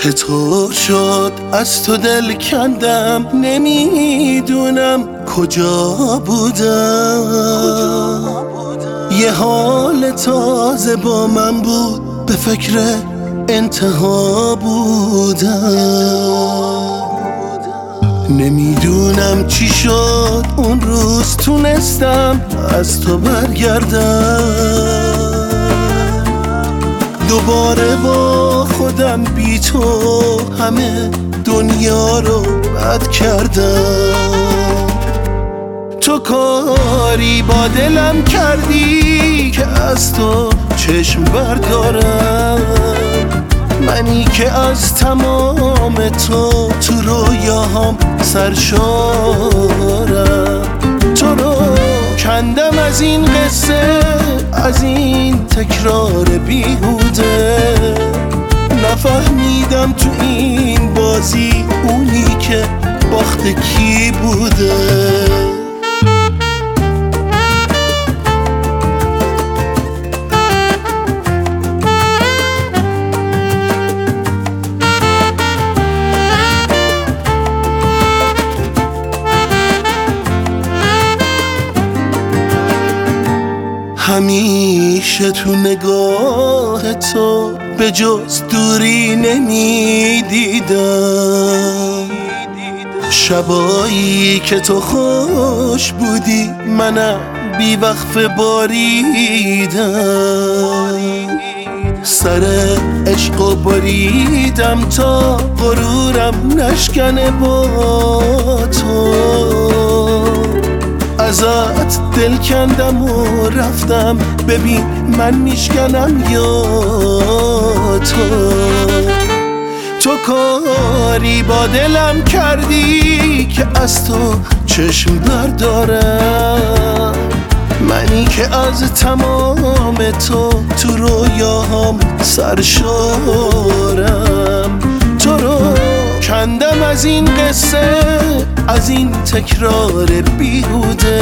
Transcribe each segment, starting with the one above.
چطور شد از تو دل کندم، نمیدونم کجا بودم. یه حال تازه با من بود، به فکر انتها بودم. نمیدونم چی شد اون روز، تونستم از تو برگردم. دوباره با خودم بی تو همه دنیا رو بد کردم. تو کاری با دلم کردی که از تو چشم بردارم. منی که از تمام تو رویاهام سرشارم. تو رو کندم از این قصه، از این تکرار بیهوده. نفهمیدم تو این بازی اونی که باخت کی بوده. همیشه تو نگاه تو به جز دوری نمیدیدم. شبایی که تو خوش بودی منم بی وقفه باریدم. سر عشق و باریدم تا غرورم نشکنه با تو. ازت دل کندم و رفتم، ببین من میشکنم یا تو کاری با دلم کردی که از تو چشم بردارم. منی که از تمام تو رویاهام سرشارم. تو رو کندم از این قصه، از این تکرار بیهوده.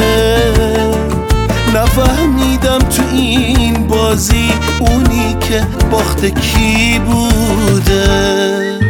نفهمیدم تو این بازی اونی که باخت کی بوده.